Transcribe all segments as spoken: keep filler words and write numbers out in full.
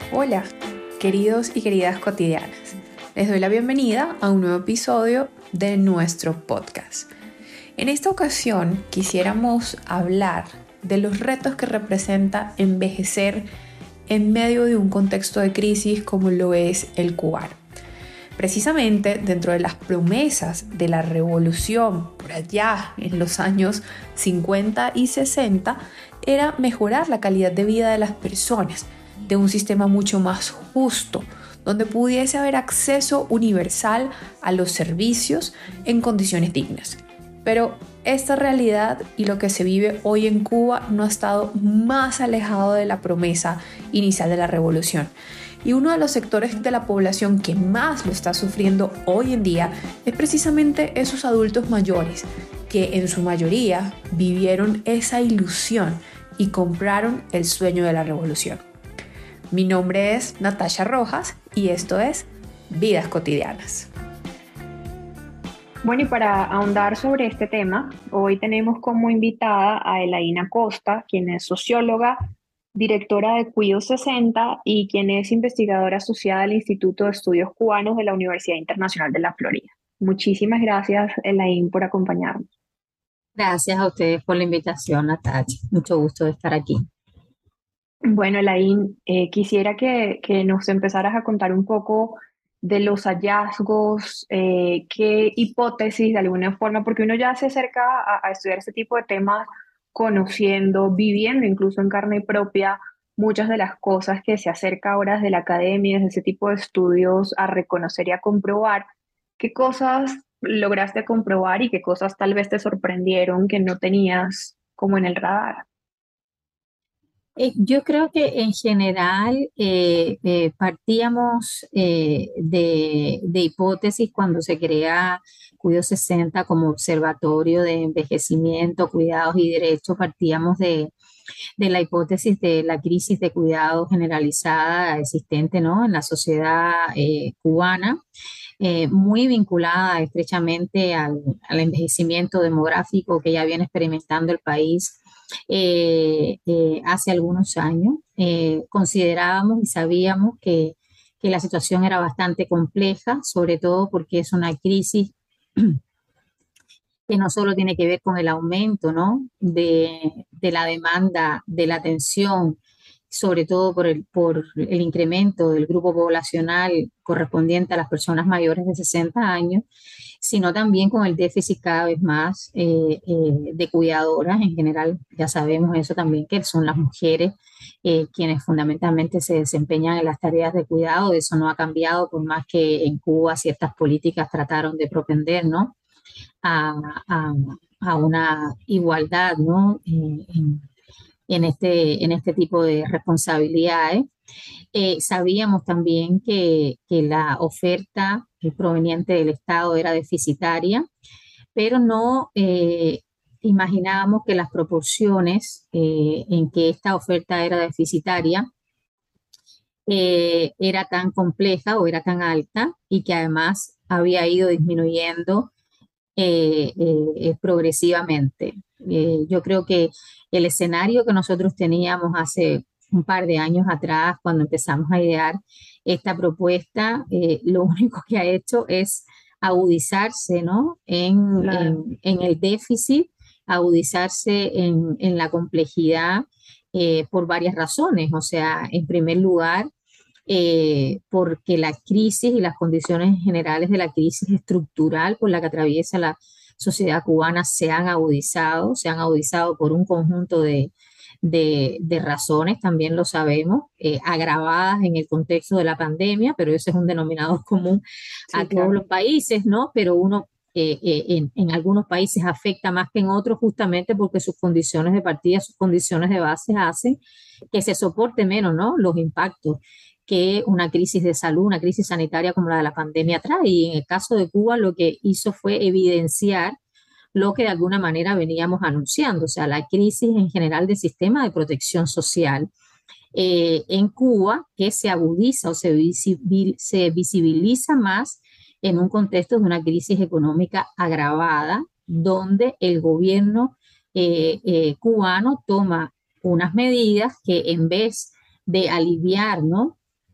Hola, queridos y queridas cotidianas. Les doy la bienvenida a un nuevo episodio de nuestro podcast. En esta ocasión quisiéramos hablar de los retos que representa envejecer en medio de un contexto de crisis como lo es el cubano. Precisamente dentro de las promesas de la revolución por allá en los años cincuenta y sesenta era mejorar la calidad de vida de las personas, de un sistema mucho más justo, donde pudiese haber acceso universal a los servicios en condiciones dignas. Pero esta realidad y lo que se vive hoy en Cuba no ha estado más alejado de la promesa inicial de la revolución. Y uno de los sectores de la población que más lo está sufriendo hoy en día es precisamente esos adultos mayores que en su mayoría vivieron esa ilusión y compraron el sueño de la revolución. Mi nombre es Natasha Rojas y esto es Vidas Cotidianas. Bueno, y para ahondar sobre este tema, hoy tenemos como invitada a Elaine Acosta, quien es socióloga, directora de Cuido sesenta y quien es investigadora asociada al Instituto de Estudios Cubanos de la Universidad Internacional de la Florida. Muchísimas gracias, Elaine, por acompañarnos. Gracias a ustedes por la invitación, Natacha. Mucho gusto de estar aquí. Bueno, Elaine, eh, quisiera que, que nos empezaras a contar un poco de los hallazgos, eh, qué hipótesis de alguna forma, porque uno ya se acerca a, a estudiar este tipo de temas conociendo, viviendo incluso en carne propia muchas de las cosas que se acerca ahora desde la academia, desde ese tipo de estudios a reconocer y a comprobar. ¿Qué cosas lograste comprobar y qué cosas tal vez te sorprendieron que no tenías como en el radar? Eh, yo creo que en general eh, eh, partíamos eh, de, de hipótesis cuando se crea Cuido sesenta como observatorio de envejecimiento, cuidados y derechos, partíamos de, de la hipótesis de la crisis de cuidado generalizada existente, ¿no?, en la sociedad eh, cubana, eh, muy vinculada estrechamente al, al envejecimiento demográfico que ya viene experimentando el país eh, eh, hace algunos años. Eh, considerábamos y sabíamos que, que la situación era bastante compleja, sobre todo porque es una crisis que no solo tiene que ver con el aumento, ¿no?, de, de la demanda de la atención, sobre todo por el, por el incremento del grupo poblacional correspondiente a las personas mayores de sesenta años, sino también con el déficit cada vez más eh, eh, de cuidadoras. En general, ya sabemos eso también, que son las mujeres eh, quienes fundamentalmente se desempeñan en las tareas de cuidado. Eso no ha cambiado, por más que en Cuba ciertas políticas trataron de propender, ¿no?, a, a, a una igualdad, ¿no?, en, en, en, este, en este tipo de responsabilidades. Eh, sabíamos también que, que la oferta proveniente del Estado era deficitaria, pero no eh, imaginábamos que las proporciones eh, en que esta oferta era deficitaria eh, era tan compleja o era tan alta, y que además había ido disminuyendo eh, eh, progresivamente. Eh, yo creo que el escenario que nosotros teníamos hace un par de años atrás, cuando empezamos a idear esta propuesta, eh, lo único que ha hecho es agudizarse, ¿no?, en, Claro. en, en el déficit, agudizarse en, en la complejidad eh, por varias razones. O sea, en primer lugar, eh, porque la crisis y las condiciones generales de la crisis estructural por la que atraviesa la sociedad cubana se han agudizado, se han agudizado por un conjunto de, de, de razones, también lo sabemos, eh, agravadas en el contexto de la pandemia, pero ese es un denominador común Sí, a todos claro. los países, ¿no? Pero uno eh, eh, en, en algunos países afecta más que en otros, justamente porque sus condiciones de partida, sus condiciones de base hacen que se soporte menos, ¿no?, los impactos que una crisis de salud, una crisis sanitaria como la de la pandemia trae. Y en el caso de Cuba lo que hizo fue evidenciar lo que de alguna manera veníamos anunciando, o sea, la crisis en general del sistema de protección social eh, en Cuba, que se agudiza o se, visibil, se visibiliza más en un contexto de una crisis económica agravada, donde el gobierno eh, eh, cubano toma unas medidas que, en vez de aliviar, ¿no?,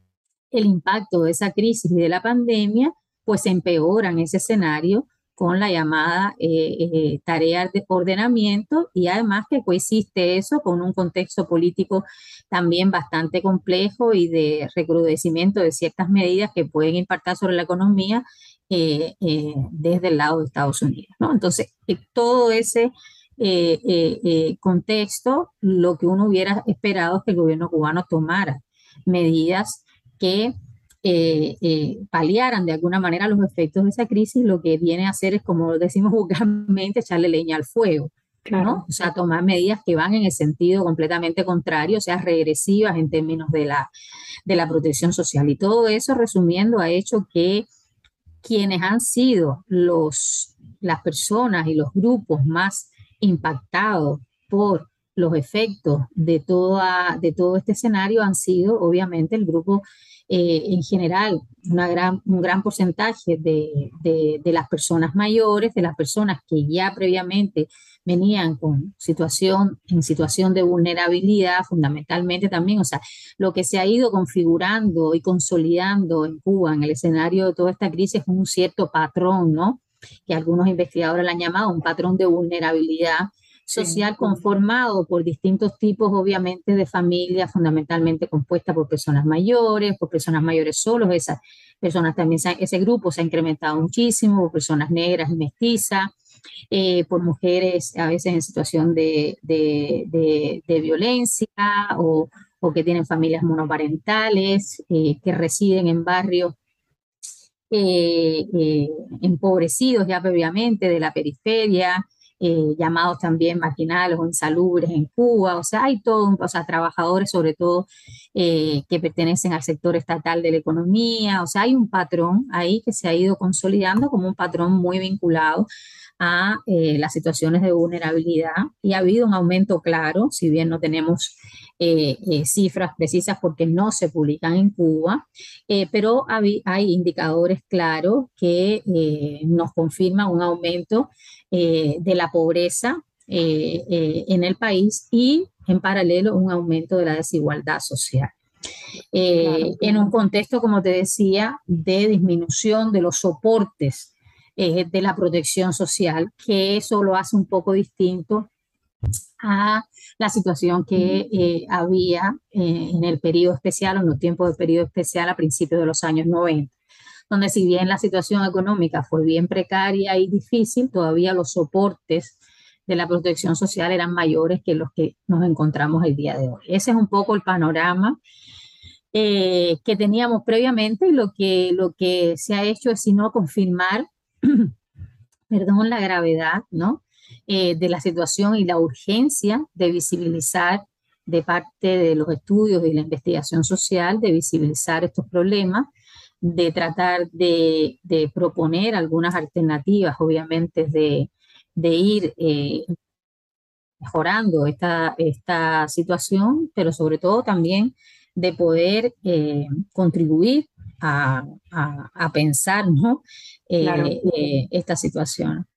el impacto de esa crisis y de la pandemia, pues empeoran ese escenario con la llamada eh, eh, tarea de ordenamiento, y además que coexiste eso con un contexto político también bastante complejo y de recrudecimiento de ciertas medidas que pueden impactar sobre la economía eh, eh, desde el lado de Estados Unidos, ¿no? Entonces, eh, todo ese eh, eh, eh, contexto, lo que uno hubiera esperado es que el gobierno cubano tomara medidas que eh, eh, paliaran de alguna manera los efectos de esa crisis. Lo que viene a hacer es, como decimos vulgarmente, echarle leña al fuego, ¿no? Claro. O sea, tomar medidas que van en el sentido completamente contrario, o sea, regresivas en términos de la, de la protección social. Y todo eso, resumiendo, ha hecho que quienes han sido los, las personas y los grupos más impactados por los efectos de, toda, de todo este escenario han sido obviamente el grupo eh, en general, una gran, un gran porcentaje de, de, de las personas mayores, de las personas que ya previamente venían con situación, en situación de vulnerabilidad, fundamentalmente también, o sea, lo que se ha ido configurando y consolidando en Cuba en el escenario de toda esta crisis es un cierto patrón, ¿no? Que algunos investigadores le han llamado un patrón de vulnerabilidad social, sí, conformado por distintos tipos, obviamente, de familias, fundamentalmente compuesta por personas mayores, por personas mayores solos. Esas personas también, ese grupo se ha incrementado muchísimo, por personas negras y mestizas, eh, por mujeres a veces en situación de, de, de, de violencia, o, o que tienen familias monoparentales, eh, que residen en barrios eh, eh, empobrecidos ya previamente de la periferia, eh, llamados también marginales o insalubres en Cuba. O sea, hay todo, un, o sea, trabajadores sobre todo eh, que pertenecen al sector estatal de la economía. O sea, hay un patrón ahí que se ha ido consolidando como un patrón muy vinculado a eh, las situaciones de vulnerabilidad, y ha habido un aumento claro, si bien no tenemos eh, eh, cifras precisas porque no se publican en Cuba, eh, pero hay, hay indicadores claros que eh, nos confirman un aumento eh, de la pobreza eh, eh, en el país, y en paralelo un aumento de la desigualdad social. Eh, claro. En un contexto, como te decía, de disminución de los soportes eh, de la protección social, que eso lo hace un poco distinto a la situación que eh, había eh, en el periodo especial, o en los tiempos del periodo especial a principios de los años noventa, donde si bien la situación económica fue bien precaria y difícil, todavía los soportes de la protección social eran mayores que los que nos encontramos el día de hoy. Ese es un poco el panorama eh, que teníamos previamente, y lo que, lo que se ha hecho es, sino, confirmar perdón, la gravedad, ¿no? Eh, de la situación y la urgencia de visibilizar, de parte de los estudios y la investigación social, de visibilizar estos problemas, de tratar de, de proponer algunas alternativas, obviamente, de, de ir eh, mejorando esta, esta situación, pero sobre todo también de poder eh, contribuir a, a, a pensar, ¿no? Eh, claro. eh, esta situación.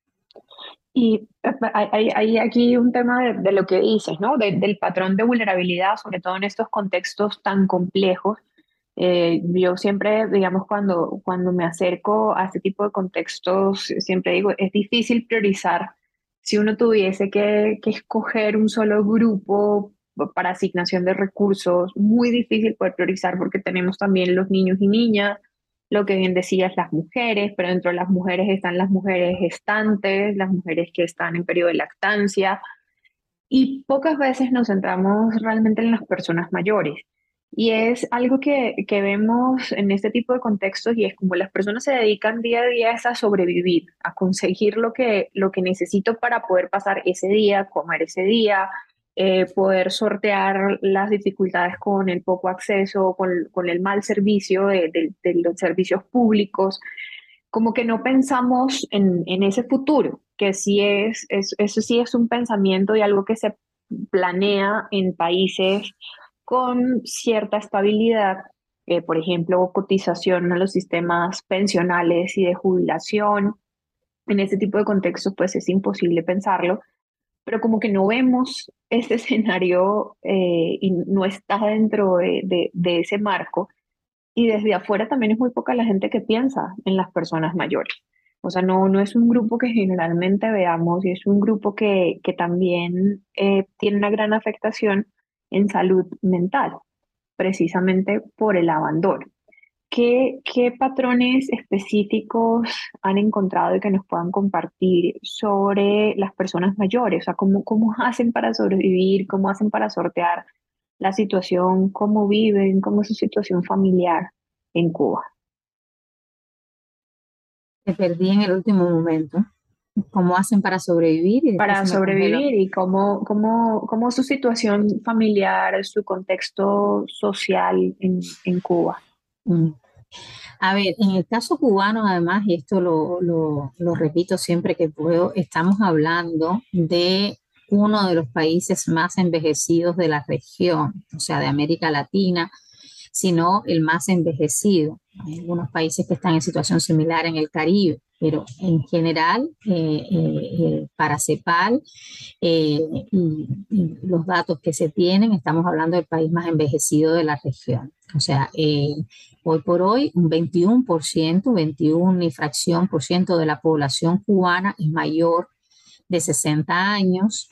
Y hay, hay, hay aquí un tema de, de lo que dices, ¿no? De, del patrón de vulnerabilidad, sobre todo en estos contextos tan complejos. Eh, yo siempre, digamos, cuando, cuando me acerco a este tipo de contextos, siempre digo, es difícil priorizar. Si uno tuviese que, que escoger un solo grupo para asignación de recursos, muy difícil poder priorizar, porque tenemos también los niños y niñas, lo que bien decías, las mujeres, pero dentro de las mujeres están las mujeres gestantes, las mujeres que están en periodo de lactancia, y pocas veces nos centramos realmente en las personas mayores. Y es algo que, que vemos en este tipo de contextos, y es como las personas se dedican día a día es a sobrevivir, a conseguir lo que, lo que necesito para poder pasar ese día, comer ese día, eh, poder sortear las dificultades con el poco acceso, con, con el mal servicio de, de, de los servicios públicos. Como que no pensamos en, en ese futuro, que sí es, es, eso sí es un pensamiento y algo que se planea en países con cierta estabilidad, eh, por ejemplo, cotización a los sistemas pensionales y de jubilación. En este tipo de contextos, pues es imposible pensarlo, pero como que no vemos este escenario eh, y no está dentro de, de, de ese marco. y desde afuera también es muy poca la gente que piensa en las personas mayores. O sea, no, no es un grupo que generalmente veamos y es un grupo que, que también eh, tiene una gran afectación en salud mental, precisamente por el abandono. ¿Qué, qué patrones específicos han encontrado y que nos puedan compartir sobre las personas mayores? O sea, ¿cómo, cómo hacen para sobrevivir? ¿Cómo hacen para sortear la situación? ¿Cómo viven? ¿Cómo es su situación familiar en Cuba? Te perdí en el último momento. ¿Cómo hacen para sobrevivir? Y después Para se me congeló. sobrevivir y cómo, cómo, cómo su situación familiar, su contexto social en, en Cuba. Mm. A ver, en el caso cubano, además, y esto lo, lo, lo repito siempre que puedo, estamos hablando de uno de los países más envejecidos de la región, o sea, de América Latina, sino el más envejecido. Hay algunos países que están en situación similar en el Caribe, pero en general, eh, eh, eh, para CEPAL eh, y, y los datos que se tienen, estamos hablando del país más envejecido de la región. O sea, eh, hoy por hoy, un veintiuno por ciento, veintiuno y fracción por ciento de la población cubana es mayor de sesenta años.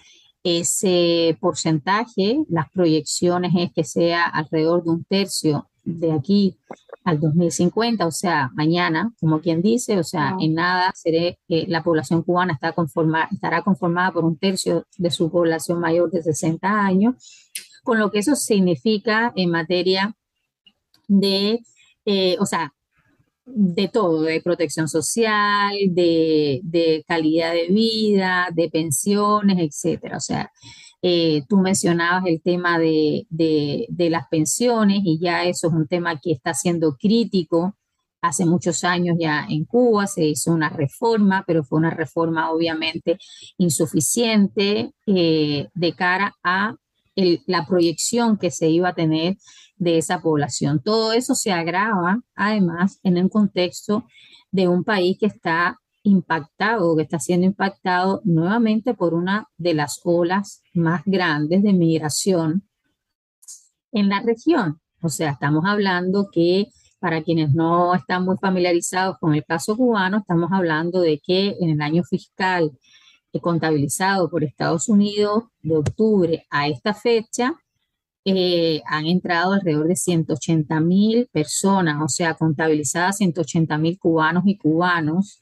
Ese porcentaje, las proyecciones es que sea alrededor de un tercio de aquí al dos mil cincuenta, o sea, mañana, como quien dice, o sea, Wow. en nada seré, eh, la población cubana está conforma, estará conformada por un tercio de su población mayor de sesenta años, con lo que eso significa en materia de, eh, o sea, de todo, de protección social, de, de calidad de vida, de pensiones, etcétera. O sea, eh, tú mencionabas el tema de, de, de las pensiones y ya eso es un tema que está siendo crítico. Hace muchos años ya en Cuba se hizo una reforma, pero fue una reforma obviamente insuficiente eh, de cara a el, la proyección que se iba a tener de esa población. Todo eso se agrava, además, en el contexto de un país que está impactado, que está siendo impactado nuevamente por una de las olas más grandes de migración en la región. O sea, estamos hablando que para quienes no están muy familiarizados con el caso cubano, estamos hablando de que en el año fiscal contabilizado por Estados Unidos de octubre a esta fecha, eh, han entrado alrededor de ciento ochenta mil personas, o sea, contabilizadas ciento ochenta mil cubanos y cubanos.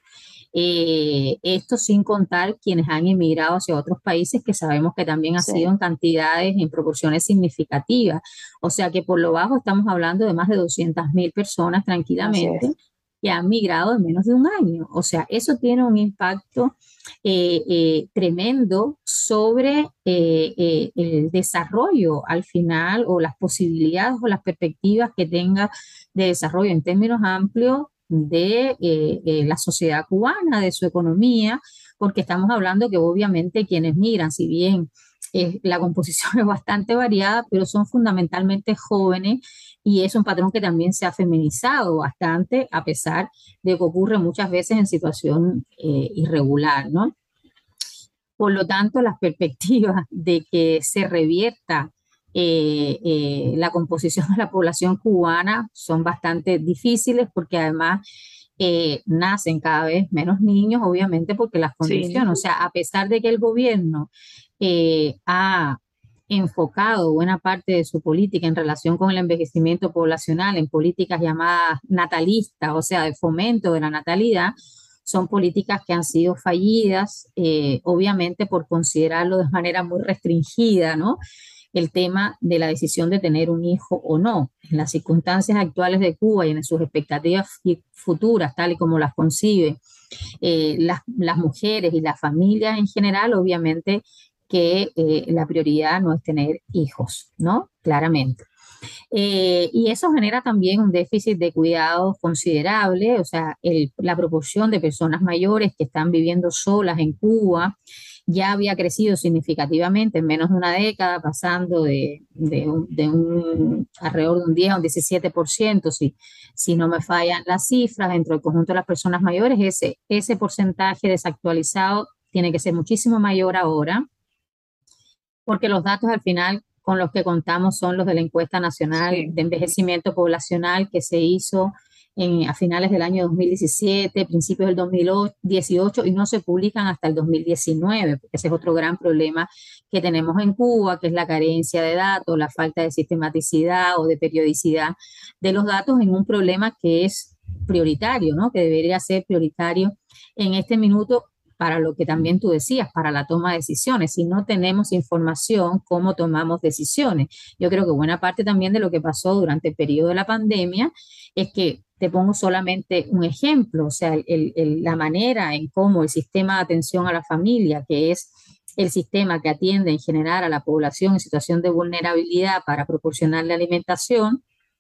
Eh, esto sin contar quienes han emigrado hacia otros países que sabemos que también ha Sí, sido en cantidades, en proporciones significativas. O sea que por lo bajo estamos hablando de más de doscientas mil personas así tranquilamente es. que han migrado en menos de un año. O sea, eso tiene un impacto eh, eh, tremendo sobre eh, eh, el desarrollo al final o las posibilidades o las perspectivas que tenga de desarrollo en términos amplios de eh, eh, la sociedad cubana, de su economía, porque estamos hablando que obviamente quienes migran, si bien eh, la composición es bastante variada, pero son fundamentalmente jóvenes y es un patrón que también se ha feminizado bastante, a pesar de que ocurre muchas veces en situación eh, irregular, ¿no? Por lo tanto, las perspectivas de que se revierta eh, eh, la composición de la población cubana son bastante difíciles porque además eh, nacen cada vez menos niños, obviamente porque las Sí, condiciones, o sea, a pesar de que el gobierno eh, ha enfocado buena parte de su política en relación con el envejecimiento poblacional en políticas llamadas natalistas, o sea, de fomento de la natalidad, son políticas que han sido fallidas, eh, obviamente por considerarlo de manera muy restringida, ¿no? El tema de la decisión de tener un hijo o no. En las circunstancias actuales de Cuba y en sus expectativas futuras, tal y como las concibe eh, las, las mujeres y las familias en general, obviamente que eh, la prioridad no es tener hijos, ¿no? Claramente. Eh, y eso genera también un déficit de cuidados considerable, o sea, el, la proporción de personas mayores que están viviendo solas en Cuba ya había crecido significativamente en menos de una década, pasando de, de, un, de un alrededor de un diez a un diecisiete por ciento, si, si no me fallan las cifras, dentro del conjunto de las personas mayores, ese, ese porcentaje desactualizado tiene que ser muchísimo mayor ahora, porque los datos al final con los que contamos son los de la encuesta nacional Sí. de envejecimiento poblacional que se hizo en, a finales del año dos mil diecisiete, principios del dos mil dieciocho, y no se publican hasta el dos mil diecinueve, porque ese es otro gran problema que tenemos en Cuba, que es la carencia de datos, la falta de sistematicidad o de periodicidad de los datos en un problema que es prioritario, ¿no? Que debería ser prioritario en este minuto para lo que también tú decías, para la toma de decisiones. Si no tenemos información, ¿cómo tomamos decisiones? Yo creo que buena parte también de lo que pasó durante el periodo de la pandemia es que, te pongo solamente un ejemplo, o sea, el, el, la manera en cómo el sistema de atención a la familia, que es el sistema que atiende en general a la población en situación de vulnerabilidad para proporcionarle alimentación,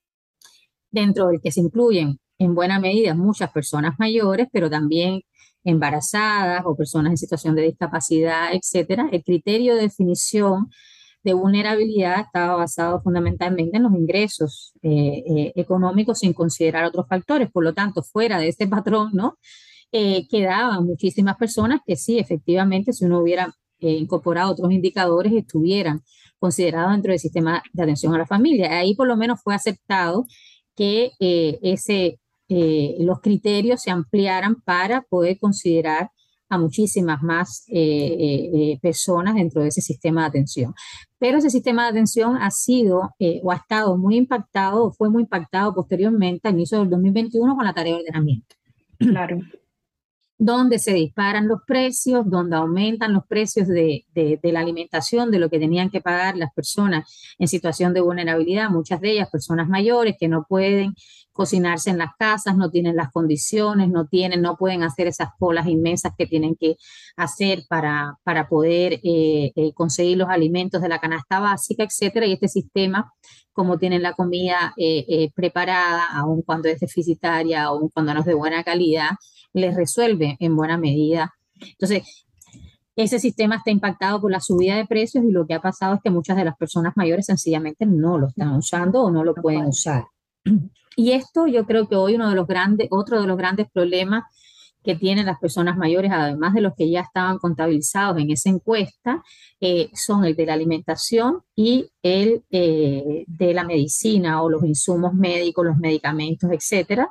dentro del que se incluyen en buena medida muchas personas mayores, pero también embarazadas o personas en situación de discapacidad, etcétera. El criterio de definición de vulnerabilidad estaba basado fundamentalmente en los ingresos eh, eh, económicos sin considerar otros factores. Por lo tanto, fuera de este patrón, ¿no? Eh, quedaban muchísimas personas que sí, efectivamente, si uno hubiera eh, incorporado otros indicadores, estuvieran considerados dentro del sistema de atención a la familia. Ahí por lo menos fue aceptado que eh, ese, eh, los criterios se ampliaran para poder considerar a muchísimas más eh, eh, eh, personas dentro de ese sistema de atención. Pero ese sistema de atención ha sido eh, o ha estado muy impactado o fue muy impactado posteriormente al inicio del dos mil veintiuno con la tarea de ordenamiento. Claro. Donde se disparan los precios, donde aumentan los precios de, de, de la alimentación, de lo que tenían que pagar las personas en situación de vulnerabilidad, muchas de ellas personas mayores que no pueden cocinarse en las casas, no tienen las condiciones, no tienen, no pueden hacer esas colas inmensas que tienen que hacer para, para poder eh, eh, conseguir los alimentos de la canasta básica, etcétera. Y este sistema, como tienen la comida eh, eh, preparada, aun cuando es deficitaria, aun cuando no es de buena calidad, les resuelve en buena medida. Entonces, ese sistema está impactado por la subida de precios y lo que ha pasado es que muchas de las personas mayores sencillamente no lo están usando o no lo pueden usar. Y esto yo creo que hoy uno de los grandes, otro de los grandes problemas que tienen las personas mayores, además de los que ya estaban contabilizados en esa encuesta, eh, son el de la alimentación y el eh, de la medicina o los insumos médicos, los medicamentos, etcétera.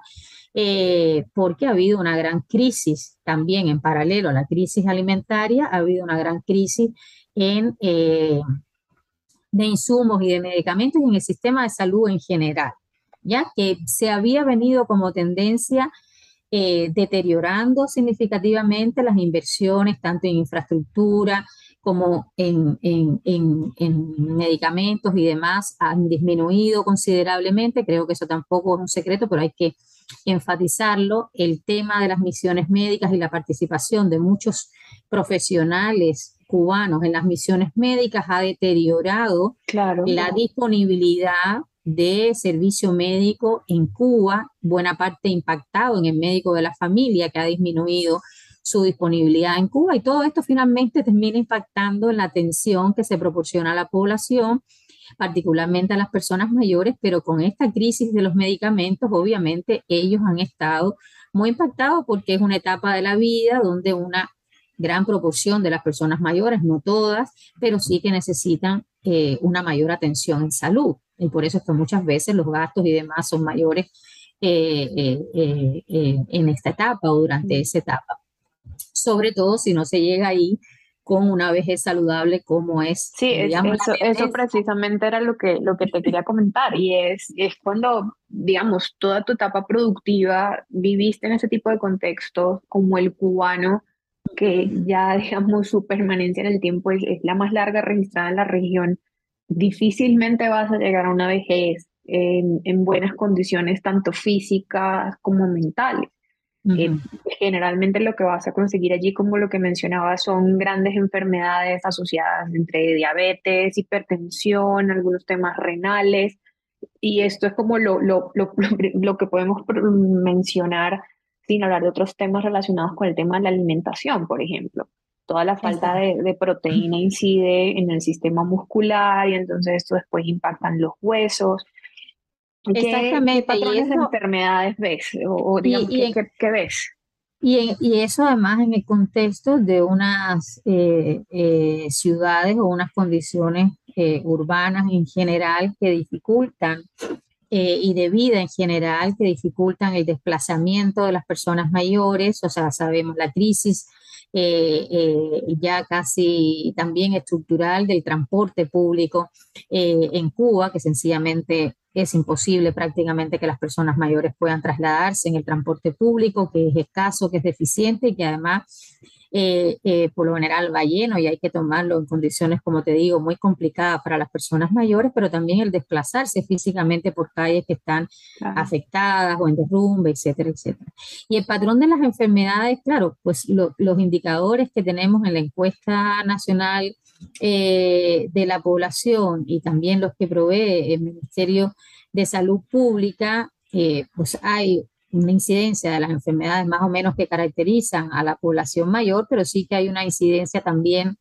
Eh, porque ha habido una gran crisis también en paralelo a la crisis alimentaria, ha habido una gran crisis en, eh, de insumos y de medicamentos y en el sistema de salud en general, ya que se había venido como tendencia eh, deteriorando significativamente las inversiones tanto en infraestructura como en, en, en, en medicamentos y demás, han disminuido considerablemente. Creo que eso tampoco es un secreto, pero hay que enfatizarlo. El tema de las misiones médicas y la participación de muchos profesionales cubanos en las misiones médicas ha deteriorado Claro. la disponibilidad de servicio médico en Cuba, buena parte impactado en el médico de la familia, que ha disminuido su disponibilidad en Cuba, y todo esto finalmente termina impactando en la atención que se proporciona a la población, particularmente a las personas mayores, pero con esta crisis de los medicamentos, obviamente ellos han estado muy impactados porque es una etapa de la vida donde una gran proporción de las personas mayores, no todas, pero sí que necesitan eh, una mayor atención en salud. Y por eso es que muchas veces los gastos y demás son mayores eh, eh, eh, eh, en esta etapa o durante esa etapa. Sobre todo si no se llega ahí con una vejez saludable como es. Sí, es, digamos, eso, eso precisamente era lo que, lo que te quería comentar, y es, es cuando, digamos, toda tu etapa productiva viviste en ese tipo de contextos como el cubano, que ya, digamos, su permanencia en el tiempo es, es la más larga registrada en la región. Difícilmente vas a llegar a una vejez en, en buenas condiciones, tanto físicas como mentales. Eh, uh-huh. Generalmente lo que vas a conseguir allí, como lo que mencionaba, son grandes enfermedades asociadas entre diabetes, hipertensión, algunos temas renales, y esto es como lo, lo, lo, lo que podemos mencionar sin hablar de otros temas relacionados con el tema de la alimentación, por ejemplo. Toda la falta de, de proteína incide en el sistema muscular y entonces esto después impacta en los huesos. ¿Qué, Exactamente, qué patrones y de eso, enfermedades ves? O, o digamos, y, y, ¿qué, en, qué, qué ves? y, en, y eso además en el contexto de unas eh, eh, ciudades o unas condiciones eh, urbanas en general que dificultan eh, y de vida en general que dificultan el desplazamiento de las personas mayores. O sea, sabemos la crisis eh, eh, ya casi también estructural del transporte público eh, en Cuba, que sencillamente es imposible prácticamente que las personas mayores puedan trasladarse en el transporte público, que es escaso, que es deficiente y que además eh, eh, por lo general va lleno y hay que tomarlo en condiciones, como te digo, muy complicadas para las personas mayores, pero también el desplazarse físicamente por calles que están Claro. afectadas o en derrumbe, etcétera, etcétera. Y el patrón de las enfermedades, claro, pues lo, los indicadores que tenemos en la encuesta nacional eh, de la población y también los que provee el Ministerio de Salud Pública, eh, pues hay una incidencia de las enfermedades más o menos que caracterizan a la población mayor, pero sí que hay una incidencia también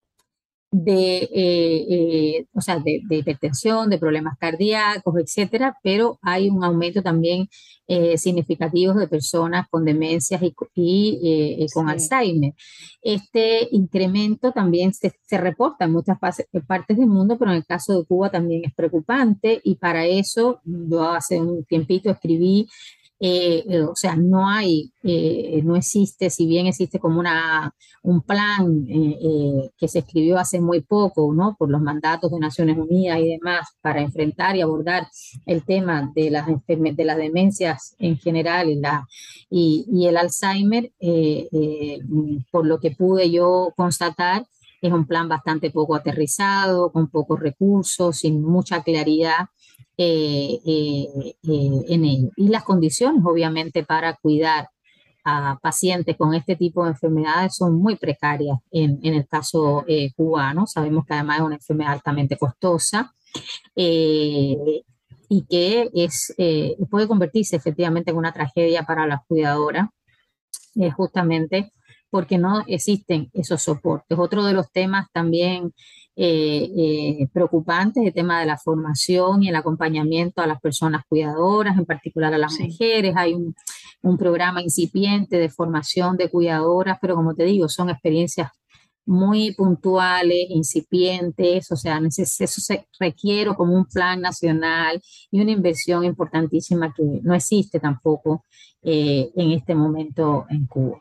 de, eh, eh, o sea, de, de hipertensión, de problemas cardíacos, etcétera, pero hay un aumento también eh, significativo de personas con demencias y, y eh, con Sí. Alzheimer. Este incremento también se, se reporta en muchas partes del mundo, pero en el caso de Cuba también es preocupante y para eso yo hace un tiempito escribí eh, eh, o sea, no hay, eh, no existe, si bien existe como una, un plan eh, eh, que se escribió hace muy poco, ¿no? Por los mandatos de Naciones Unidas y demás, para enfrentar y abordar el tema de las, de las demencias en general y, la, y, y el Alzheimer, eh, eh, por lo que pude yo constatar, es un plan bastante poco aterrizado, con pocos recursos, sin mucha claridad eh, eh, eh, en ello. Y las condiciones, obviamente, para cuidar a pacientes con este tipo de enfermedades son muy precarias en, en el caso eh, cubano. Sabemos que además es una enfermedad altamente costosa eh, y que es, eh, puede convertirse efectivamente en una tragedia para las cuidadoras, eh, justamente porque no existen esos soportes. Otro de los temas también eh, eh, preocupantes, el tema de la formación y el acompañamiento a las personas cuidadoras, en particular a las Sí. mujeres. Hay un, un programa incipiente de formación de cuidadoras, pero como te digo, son experiencias muy puntuales, incipientes, o sea, eso se requiere como un plan nacional y una inversión importantísima que no existe tampoco eh, en este momento en Cuba.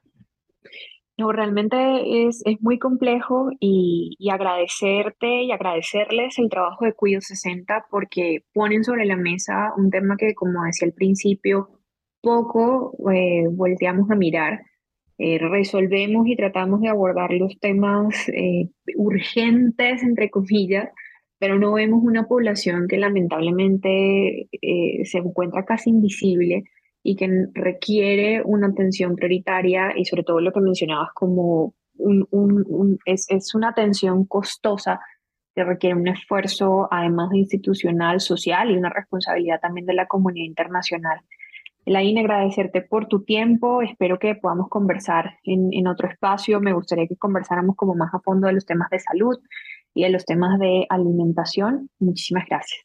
No, realmente es, es muy complejo y, y agradecerte y agradecerles el trabajo de Cuido sesenta porque ponen sobre la mesa un tema que, como decía al principio, poco eh, volteamos a mirar. Eh, resolvemos y tratamos de abordar los temas eh, urgentes, entre comillas, pero no vemos una población que lamentablemente eh, se encuentra casi invisible y que n- requiere una atención prioritaria y sobre todo lo que mencionabas como un, un- un- es, es una atención costosa que requiere un esfuerzo además de institucional, social y una responsabilidad también de la comunidad internacional. Elaine, agradecerte por tu tiempo. Espero que podamos conversar en, en otro espacio. Me gustaría que conversáramos como más a fondo de los temas de salud y de los temas de alimentación. Muchísimas gracias.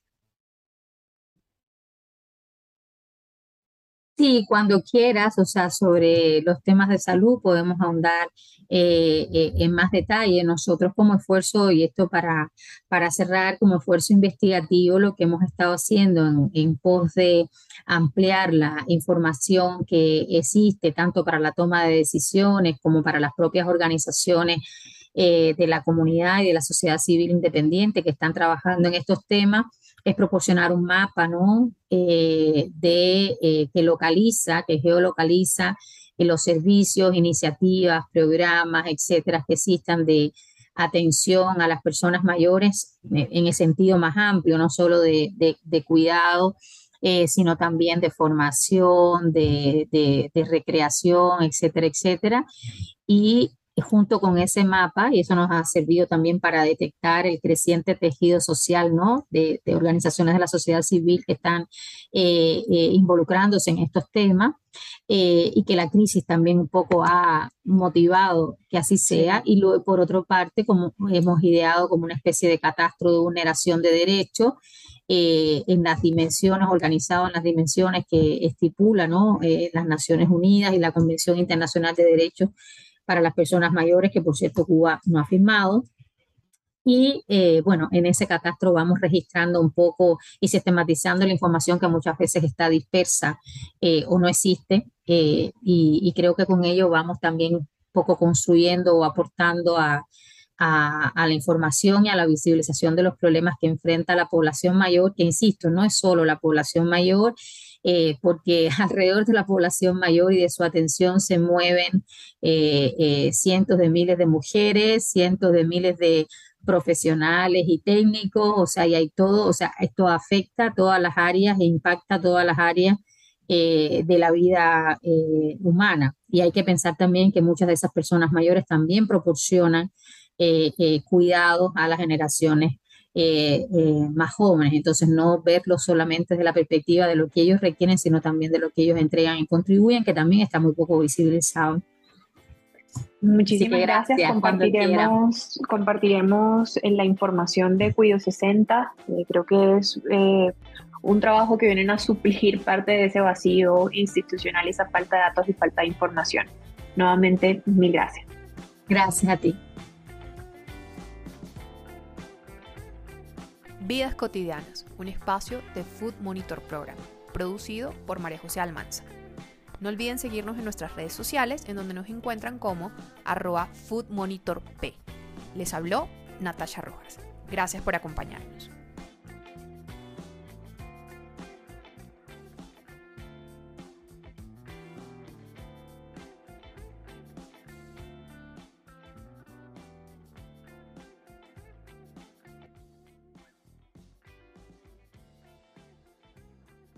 Sí, cuando quieras, o sea, sobre los temas de salud podemos ahondar eh, eh, en más detalle. Nosotros como esfuerzo, y esto para, para cerrar, como esfuerzo investigativo, lo que hemos estado haciendo en, en pos de ampliar la información que existe, tanto para la toma de decisiones como para las propias organizaciones eh, de la comunidad y de la sociedad civil independiente que están trabajando en estos temas, es proporcionar un mapa, ¿no? Eh, de, eh, que localiza, que geolocaliza eh, los servicios, iniciativas, programas, etcétera, que existan de atención a las personas mayores eh, en el sentido más amplio, no solo de, de, de cuidado, eh, sino también de formación, de, de, de recreación, etcétera, etcétera. Y junto con ese mapa, y eso nos ha servido también para detectar el creciente tejido social, ¿no? De, de organizaciones de la sociedad civil que están eh, eh, involucrándose en estos temas eh, y que la crisis también un poco ha motivado que así sea. Sí. Y luego, por otra parte, como hemos ideado como una especie de catastro de vulneración de derechos eh, en las dimensiones, organizado en las dimensiones que estipula, ¿no? eh, las Naciones Unidas y la Convención Internacional de Derechos para las personas mayores, que por cierto Cuba no ha firmado, Y eh, bueno, en ese catastro vamos registrando un poco y sistematizando la información que muchas veces está dispersa eh, o no existe. Eh, y, y creo que con ello vamos también un poco construyendo o aportando a, a, a la información y a la visibilización de los problemas que enfrenta la población mayor, que insisto, no es solo la población mayor, eh, porque alrededor de la población mayor y de su atención se mueven eh, eh, cientos de miles de mujeres, cientos de miles de profesionales y técnicos, o sea, y hay todo, o sea, esto afecta a todas las áreas e impacta a todas las áreas eh, de la vida eh, humana. Y hay que pensar también que muchas de esas personas mayores también proporcionan eh, eh, cuidados a las generaciones eh, eh, más jóvenes. Entonces, no verlo solamente desde la perspectiva de lo que ellos requieren, sino también de lo que ellos entregan y contribuyen, que también está muy poco visibilizado. Así Muchísimas que gracias. gracias, cuando quieran. Compartiremos, compartiremos en la información de Cuido sesenta. Eh, creo que es eh, un trabajo que vienen a suplir parte de ese vacío institucional, esa falta de datos y falta de información. Nuevamente, mil gracias. Gracias a ti. Vidas Cotidianas, un espacio de Food Monitor Program, producido por María José Almanza. No olviden seguirnos en nuestras redes sociales, en donde nos encuentran como arroba foodmonitorp. Les habló Natasha Rojas. Gracias por acompañarnos.